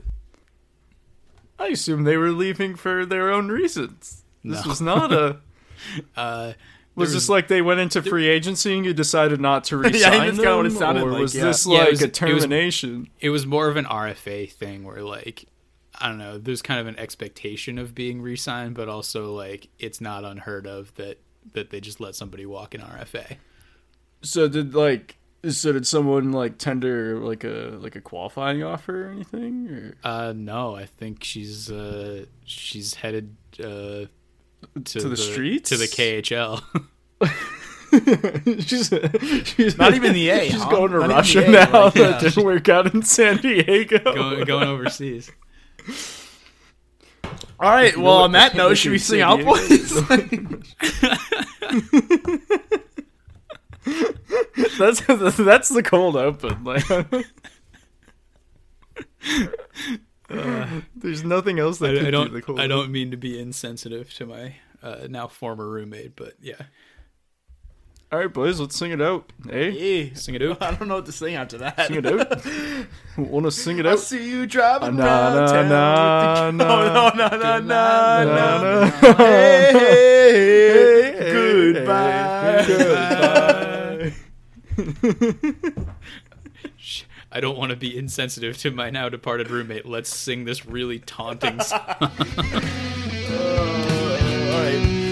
I assume they were leaving for their own reasons. This No. was not a. Uh, Was there this like they went into free agency and you decided not to resign Yeah, that's them, kinda what it sounded or like, was yeah. this Yeah, it like was- a it was- termination? it was more of an R F A thing where like I don't know, there's kind of an expectation of being re-signed, but also like it's not unheard of that that they just let somebody walk in R F A. So did like so did someone like tender like a like a qualifying offer or anything? Or? Uh, no, I think she's uh she's headed uh to, To the streets? to the K H L. she's, she's Not even the A. She's huh? going to Not even Russia the A, now. like, yeah. That didn't work out in San Diego. going, going overseas. All right. Well, what on that the- note, what should you we sing say, out, Diego? boys? that's that's the cold open. Like, there's nothing else that I, can I do the don't cold. I don't mean to be insensitive to my uh, now former roommate, but yeah, All right, boys, let's sing it out. Hey, Hey, sing it out. I don't know what to sing after that. sing it out. Want to sing it I out? see you driving Na, around na, town. na, with the... na, no, no, no, no, na, no. na. Hey, hey, Hey, goodbye. Goodbye. Shh, I don't want to be insensitive to my now departed roommate. Let's sing this really taunting song. Uh, all right.